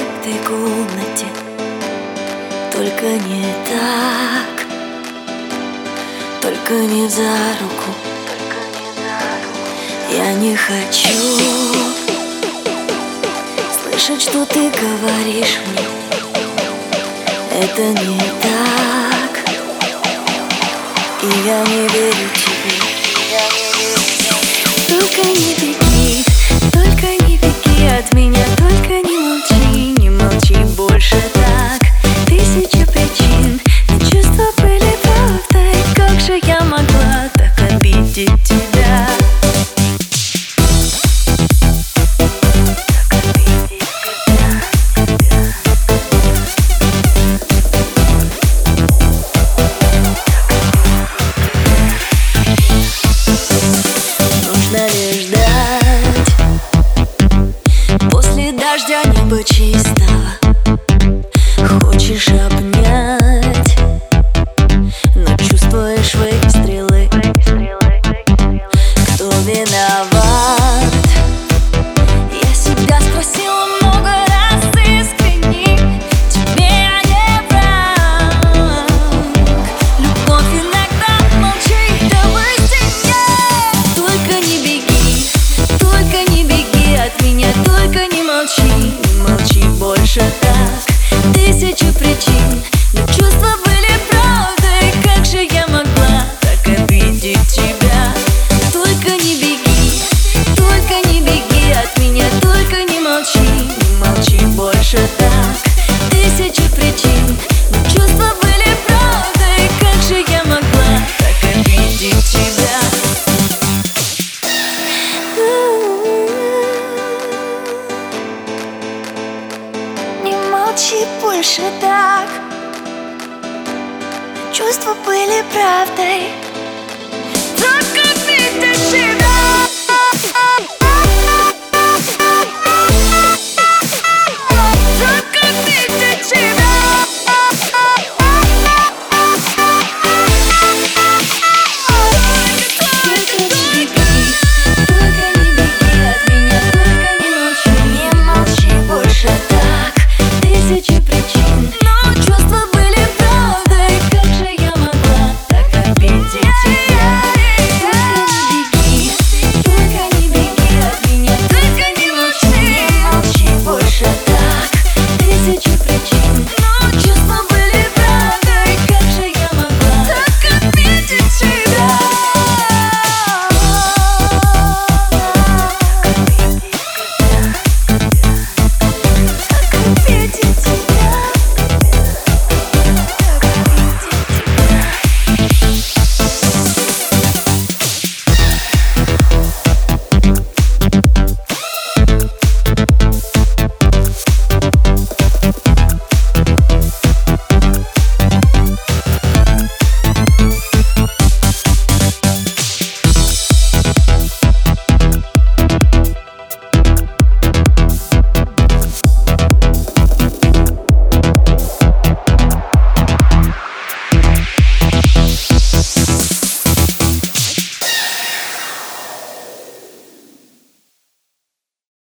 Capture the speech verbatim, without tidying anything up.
этой комнате, только не так, только не за руку. Я не хочу слышать, что ты говоришь мне. Это не так, и я не верю тебе. Только не беги, только не беги от меня, только не молчи, не молчи больше так. Тысяча причин, но чувства были правдой. Как же я могла так обидеть тебя? После дождя небо чистого хочешь обнять, но чувствуешь выстрелы. Кто виноват? Я себя спросила много раз искренне. Тебе я не враг. Любовь иногда молчит до выстрела. Только не беги, только не беги от меня, только не молчи, не молчи больше так. Тысячи причин, но чувства были правдой. Как же я могла так обидеть тебя? Только не беги, только не беги от меня, только не молчи, не молчи больше так. Тысячи причин, но чувства были правдой. Как же я могла так обидеть тебя? Не молчи больше так. Чувства были правдой.